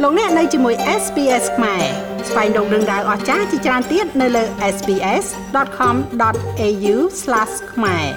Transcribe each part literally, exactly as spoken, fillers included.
លោកអ្នកនៅជាមួយ เอส บี เอส ខ្មែរស្វែងរកដឹងដៅអស្ចារ្យជាច្រើនទៀតនៅលើ เอส บี เอส ដอท คอม ដอท เอ ยู ស្លាស ខ្មែរ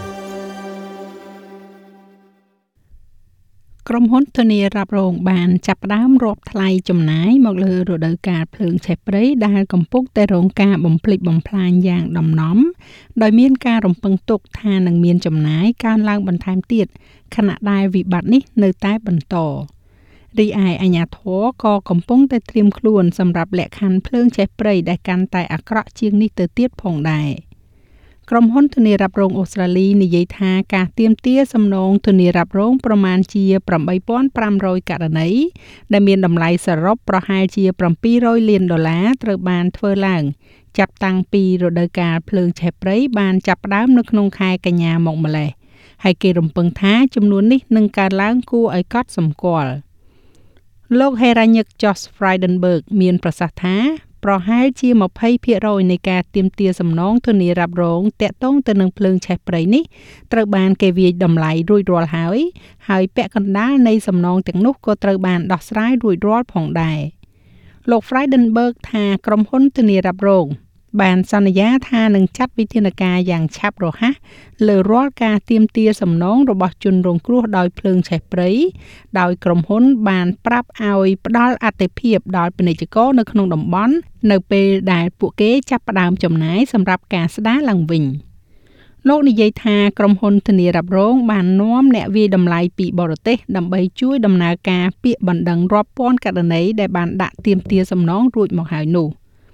ក្រុមហ៊ុនធានារ៉ាប់រងបានចាប់ផ្ដើមរាប់ថ្លៃចំណាយមកលើរដូវកាលភ្លើងឆេះព្រៃដែលកំពុងតែរងការបំផ្លិចបំផ្លាញយ៉ាងដំណំដោយមានការរំពឹងទុកថានឹងមានចំណាយកើនឡើងបន្ថែមទៀតខណៈដែលវិបត្តិនេះនៅតែបន្តរីឯអាជ្ញាធរក៏កំពុងតែត្រៀមខ្លួនសម្រាប់លក្ខខណ្ឌភ្លើងឆេះព្រៃដែលកាន់តែអាក្រក់ជាងនេះទៅទៀតផងដែរក្រុមហ៊ុនធានារ៉ាប់រងអូស្ត្រាលីនិយាយថាការទាមទារសំណងធានារ៉ាប់រងប្រមាណជាeight thousand five hundredករណីដែលមានតម្លៃសរុបប្រហែលជាseven hundredលានដុល្លារត្រូវបានធ្វើឡើងចាប់តាំងពីរដូវកាលភ្លើងឆេះព្រៃបានចាប់ផ្ដើមនៅក្នុងខែកញ្ញាមកម្លេះហើយគេរំពឹងថាចំនួននេះនឹងកើនឡើងគួរឲ្យកត់សម្គាល់លោក Heranyck Josh Frydenberg មានប្រសាសន៍ថាប្រហែលជាtwenty percent នៃការទាមទារសំណងធានារ៉ាប់រងតាក់ទងទៅនឹងភ្លើងឆេះព្រៃនេះត្រូវបានគេវាយតម្លៃរួចរាល់ហើយហើយពាក់កណ្ដាលនៃសំណងទាំងនោះក៏ត្រូវបានដោះស្រាយរួចរាល់ផងដែរលោក Frydenberg ថាក្រុមហ៊ុនធានារ៉ាប់រងបានសន្យាថានឹងចាត់វិធានការយ៉ាងឆាប់រហ័សលើរាល់ការទាមទារសំណងរបស់ជនរងគ្រោះដោយភ្លើងឆេះព្រៃដោយក្រុមហ៊ុនបានប្រាប់ឲ្យផ្ដល់អាទិភាពដល់ពាណិជ្ជករនៅក្នុងតំបន់នៅពេលដែលពួកគេចាប់ផ្ដើមចំណាយសម្រាប់ការស្ដារឡើងវិញលោកនិយាយថាក្រុមហ៊ុនធានារ៉ាប់រងបាននាំអ្នកវាយតម្លៃពីបរទេសដើម្បីជួយដំណើរការពាក្យបណ្ដឹងរាប់ពាន់ករណីដែលបានដាក់ទាមទារសំណងរួចមកហើយនោះ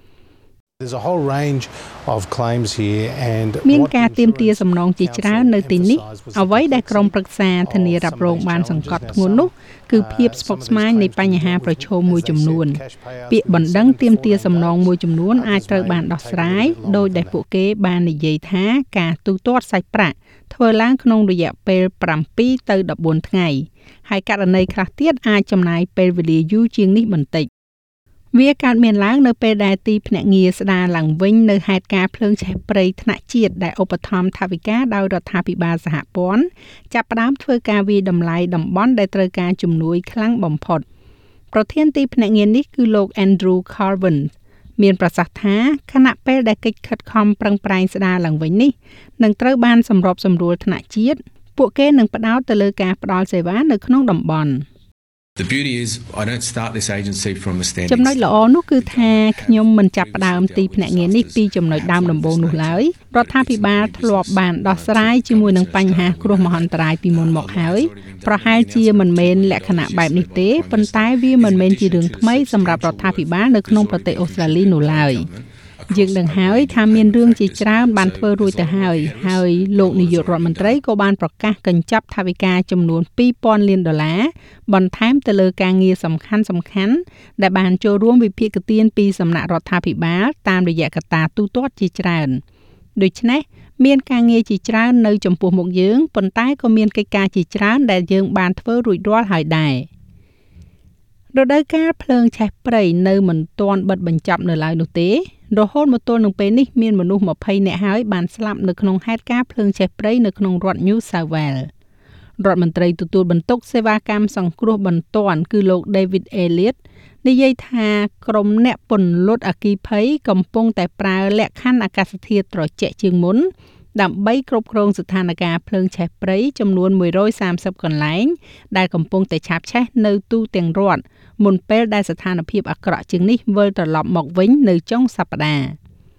There's a whole range of claims here and មានការទាមទារសំណងជាច្រើននៅទីនេះអ្វីដែលក្រុមប្រឹក្សាធានារ៉ាប់រងបានសង្កត់ធ្ងន់នោះគឺភាពស្មុគស្មាញនៃបញ្ហាប្រឈមមួយចំនួនពាក្យបណ្ដឹងទាមទារសំណងមួយចំនួនអាចត្រូវបានដោះស្រាយដោយដែលពួកគេបាននិយាយថាការទូទាត់សាច់ប្រាក់ធ្វើឡើងក្នុងរយៈពេលsevenទៅfourteenថ្ងៃហើយករណីខ្លះទៀតអាចចំណាយពេលវេលាយូរជាងនេះបន្តិចវាកើតមានឡើងនៅពេលដែលទីភ្នាក់ងារស្ដារឡើងវិញនៅហេតុការណ៍ភ្លើងឆេះព្រៃថ្នាក់ជាតិដែលឧបត្ថម្ភថវិកាដោយរដ្ឋាភិបាលសហព័ន្ធចាប់ផ្ដើមធ្វើការវាយតម្លៃតំបន់ដែលត្រូវការជំនួយខ្លាំងបំផុតប្រធានទីភ្នាក់ងារនេះគឺលោក Andrew Carvin មានប្រសាសន៍ថាខណៈពេលដែលកិច្ចខិតខំប្រឹងប្រែងស្ដារឡើងវិញនេះនឹងត្រូវបានសម្របសម្រួលថ្នាក់ជាតិពួកគេនឹងផ្ដោតទៅលើការផ្ដល់សេវានៅក្នុងតំបន់ The beauty is I don't start this agency from a standing ចំណុចល្អនោះគឺថាខ្ញុំមិនចាប់ផ្ដើមទីភ្នាក់ងារនេះពីចំណុចដើមដំបូងនោះឡើយរដ្ឋាភិបាលធ្លាប់បានដោះស្រាយជាមួយនឹងបញ្ហាគ្រោះមហន្តរាយពីមុនមកហើយប្រហែលជាមិនមែនលក្ខណៈបែបនេះទេប៉ុន្តែវាមិនមែនជារឿងថ្មីសម្រាប់រដ្ឋាភិបាលនៅក្នុងប្រទេសអូស្ត្រាលីនោះឡើយយើងដឹងហើយថាមានរឿងជាច្រើនបានធ្វើរួចទៅហើយហើយលោកនាយករដ្ឋមន្ត្រីក៏បានប្រកាសកញ្ចប់ថវិកាចំនួនtwo thousandលានដុល្លារបន្ថែមទៅលើការងារសំខាន់សំខាន់ដែលបានចូលរួមវិភាគទានពីសំណាក់រដ្ឋាភិបាលតាមរយៈកត្តាទូទាត់ជាច្រើនដូច្នេះមានការងារជាច្រើននៅចំពោះមុខយើងប៉ុន្តែក៏មានកិច្ចការជាច្រើនដែលយើងបានធ្វើរួចរាល់ហើយដែររដូវកាលភ្លើងឆេះព្រៃនៅមិនទាន់បិទបញ្ចប់នៅឡើយនោះទេរហូតមកទល់នឹងពេលនេះមានមនុស្សtwentyនាក់ហើយបានស្លាប់នៅក្នុងហេតុការណ៍ភ្លើងឆេះព្រៃនៅក្នុងរដ្ឋ New South Wales រដ្ឋមន្ត្រីទទួលបន្ទុកសេវាកម្មសង្គ្រោះបន្ទាន់គឺលោក David Elliott និយាយថាក្រុមអ្នកពន្លត់អគ្គិភ័យកំពុងតែប្រើលក្ខខណ្ឌអាកាសធាតុត្រជាក់ជាងមុនដើម្បីគ្រប់គ្រងស្ថានភាពភ្លើងឆេះព្រៃចំនួនone hundred thirtyកន្លែងដែលកំពុងតែឆាបឆេះនៅទូទាំងរដ្ឋមុនពេលដែលស្ថានភាពអាក្រក់ជាងនេះវិលត្រឡប់មកវិញនៅចុងសប្តាហ៍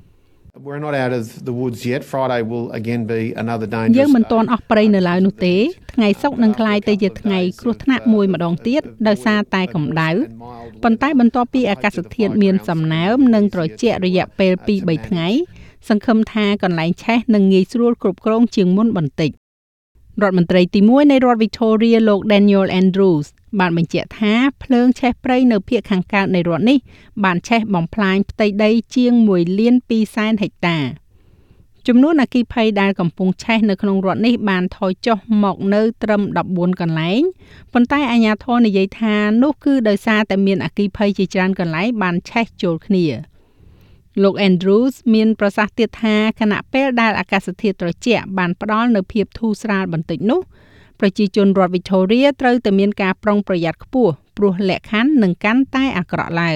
We're not out of the woods yet. Friday will again be another dangerous. យើងមិនទាន់អស់ព្រៃនៅឡើយនោះទេថ្ងៃសុក្រនឹងក្លាយទៅជាថ្ងៃគ្រោះថ្នាក់មួយម្ដងទៀតដោយសារតែកម្ដៅប៉ុន្តែបន្ទាប់ពីអាកាសធាតុមានសំណើមនិងត្រជាក់រយៈពេលtwo to threeថ្ងៃសង្ឃឹមថាកន្លែងឆេះនឹងងាយស្រួលគ្រប់គ្រងជាងមុនបន្តិចរដ្ឋមន្ត្រីទីoneនៃរដ្ឋ Victoria លោក Daniel Andrews បានបញ្ជាក់ថាភ្លើងឆេះព្រៃនៅភាគខាងកើតនៃរដ្ឋនេះបានឆេះបំផ្លាញផ្ទៃដីជាងoneលានtwoសែនហិកតាចំនួនអគ្គិភ័យដែលកំពុងឆេះនៅក្នុងរដ្ឋនេះបានថយចុះមកនៅត្រឹមfourteenកន្លែងប៉ុន្តែអាជ្ញាធរនិយាយថានោះគឺដោយសារតែមានអគ្គិភ័យជាច្រើនកន្លែងបានឆេះចូលគ្នាលោក Andrews មានប្រសាសន៍ទៀតថាខណៈពេលដែលអាកាសធាតុត្រជាក់បានផ្ដល់នូវភាពធូរស្រាលបន្តិចនោះប្រជាជនរដ្ឋ Victoria ត្រូវតែមានការប្រុងប្រយ័ត្នខ្ពស់ព្រោះលក្ខខណ្ឌនឹងកាន់តែអាក្រក់ឡើង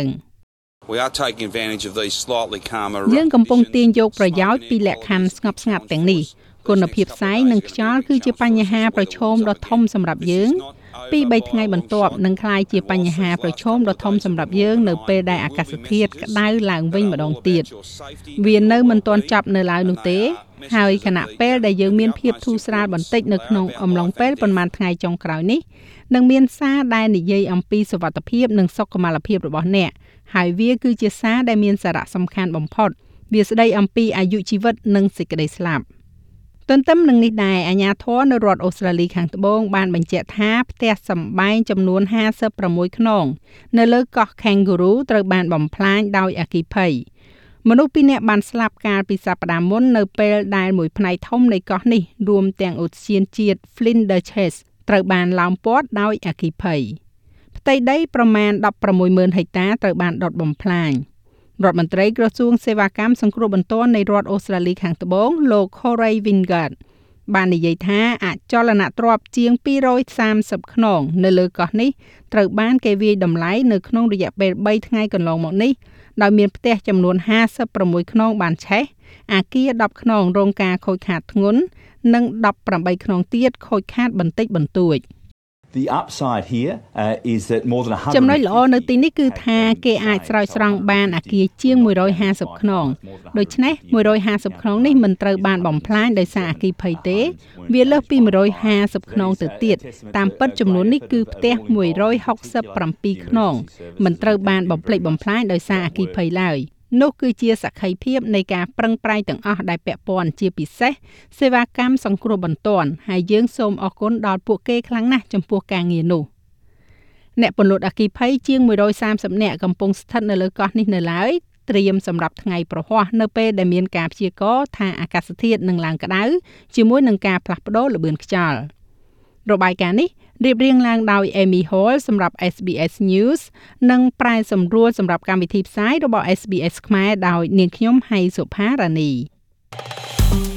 We are taking advantage of these slightly calmer យើងកំពុងទាញយកប្រយោជន៍ពីលក្ខខណ្ឌស្ងប់ស្ងាត់ទាំងនេះគុណភាពផ្សាយនិងខ្យល់គឺជាបញ្ហាប្រឈមដ៏ធំសម្រាប់យើងពីរបីថ្ងៃបន្ទាប់នឹងក្លាយជាបញ្ហាប្រឈមដ៏ធំសម្រាប់យើងនៅពេលដែលអាកាសធាតុក្តៅឡើងវិញម្ដងទៀតវានៅមិនទាន់ចប់នៅឡើយនោះទេហើយខណៈពេលដែលយើងមានភាពធូរស្រាលបន្តិចនៅក្នុងអំឡុងពេលប្រហែលថ្ងៃចុងក្រោយនេះនឹងមានសារដែលនិយាយអំពីសុវត្ថិភាពនិងសុខុមាលភាពរបស់អ្នកហើយវាគឺជាសារដែលមានសារៈសំខាន់បំផុតវាស្ដីអំពីអាយុជីវិតនិងសេចក្តីស្លាប់ទន្ទឹមនឹងនេះដែរអាជ្ញាធរនៅរដ្ឋអូស្ត្រាលីខាងត្បូងបានបញ្ជាក់ថាផ្ទះសម្បែងចំនួនห้าสิบหกខ្នងនៅលើកោះ Kangaroo ត្រូវបានបំផ្លាញដោយអគ្គិភ័យមនុស្សពីរនាក់បានស្លាប់កាលពីសប្តាហ៍មុននៅពេលដែលមួយផ្នែកធំនៃកោះនេះរួមទាំងឧទ្យានជាតិ Flinders ត្រូវបានឡោមព័ទ្ធដោយអគ្គិភ័យផ្ទៃដីប្រមាណដប់ប្រាំមួយម៉ឺនហិកតាត្រូវបានដុតបំផ្លាញរដ្ឋមន្ត្រីក្រសួងសេវាកម្មសង្គ្រោះបន្ទាន់នៃរដ្ឋអូស្ត្រាលីខាងត្បូងលោក Corey Wingard បាននិយាយថាអចលនទ្រព្យជាងពីររយសាមសិបខ្នងនៅលើកោះនេះត្រូវបានគេវាយតម្លៃនៅក្នុងរយៈពេលបីថ្ងៃកន្លងមកនេះដោយមានផ្ទះចំនួនห้าสิบหกខ្នងបានឆេះអគារដប់ខ្នងរងការខូចខាតធ្ងន់និងដប់ប្រាំបីខ្នងទៀតខូចខាតបន្តិចបន្តួច The upside here uh, is that more than one hundred ចំណុចល្អនៅទីនេះគឺថាគេអាចស្រោចស្រង់បានអគារជាងមួយរយห้าสิบខ្នងដូច្នេះមួយរយห้าสิบខ្នងនេះមិនត្រូវបានបំផ្លាញដោយសារអគ្គិភ័យទេវាលើសពីមួយរយห้าสิบខ្នងទៅទៀតតាមពិតចំនួននេះគឺផ្ទះមួយរយหกสิบเจ็ดខ្នងមិនត្រូវបានបំផ្លិចបំផ្លាញដោយសារអគ្គិភ័យឡើយនោះគឺជាសក្ខីភាពនៃការប្រឹងប្រែងទាំងអស់ដែលពាក់ព័ន្ធជាពិសេសសេវាកម្មសង្គ្រោះបន្ទាន់ហើយយើងសូមអរគុណដល់ពួកគេខ្លាំងណាស់ចំពោះការងារនោះអ្នកពន្លត់អគ្គិភ័យជាងមួយរយសាមសិបនាក់កំពុងស្ថិតនៅលើកោះនេះនៅឡើយត្រៀមសម្រាប់ថ្ងៃប្រហ័សនៅពេលដែលមានការព្យាករណ៍ថាអាកាសធាតុនឹងឡើងក្តៅជាមួយនឹងការផ្លាស់ប្តូរល្បឿនខ្យល់របាយការណ៍នេះរៀបរៀងឡើងដោយ Amy Hall សម្រាប់ เอส บี เอส News និងប្រែសម្រួលសម្រាប់កម្មវិធីផ្សាយរបស់ เอส บี เอส ខ្មែរដោយនាងខ្ញុំហៃសុផារ៉ានី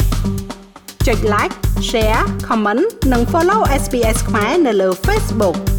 ចុច Like Share Comment និង Follow เอส บี เอส ខ្មែរនៅលើ Facebook